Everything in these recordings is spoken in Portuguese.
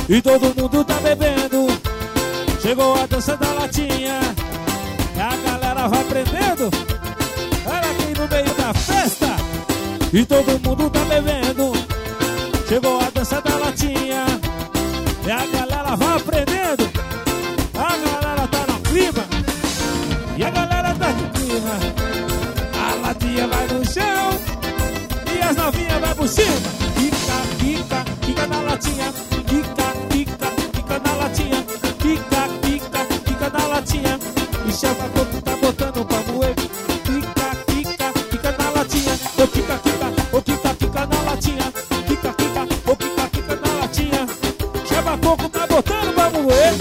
e todo mundo tá bebendo. Chegou a dança da latinha, a galera vai prendendo. Olha aqui no meio da festa, e todo mundo tá bebendo. Chegou a dança da latinha, e a galera vai aprendendo. A galera tá no clima, e a galera tá no clima. A latinha vai no chão, e as novinhas vai por cima. Quica, quica, quica na latinha. Quica, quica, quica na latinha. Quica, quica, quica na latinha. E chama quando tá botando pra moer. Quica, quica, quica na latinha. Ô quica, quica, ô quica, quica na latinha. Quica, quica, ô quica, quica na latinha. Chama coco tá botando pra moer.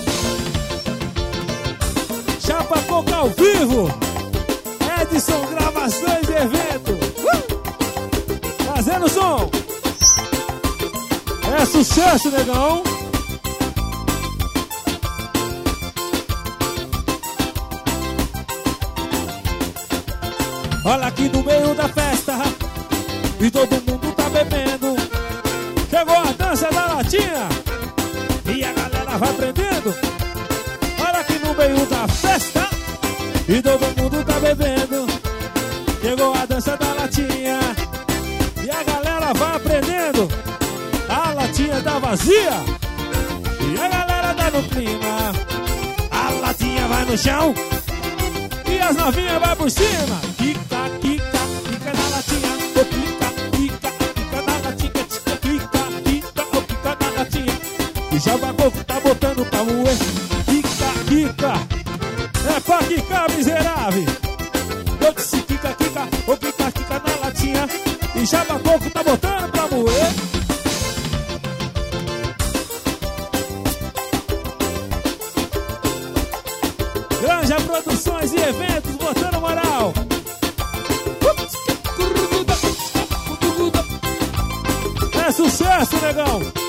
Chapa coco ao vivo. Edson Gravações e Evento. Fazendo som. É sucesso, negão. Olha aqui no meio da festa, e todo mundo tá bebendo. Chegou a dança da latinha, e a galera vai prendendo. Olha aqui no meio da festa, e todo mundo tá bebendo. Chegou a dança da latinha, e a galera vai aprendendo. A latinha tá vazia, e a galera tá no clima. A latinha vai no chão, e as novinhas vai por cima. Quica, quica, quica na latinha. Ô quica, quica, quica na latinha. Quica, quica, ô quica na latinha. E já o coco tá botando pra moer. Quica, quica, é pra quicar, miserável. Eu disse quica, quica, ô quica, quica na latinha. E já o coco tá botando pra moer. Granja Produções e Eventos, botando moral. É sucesso, negão.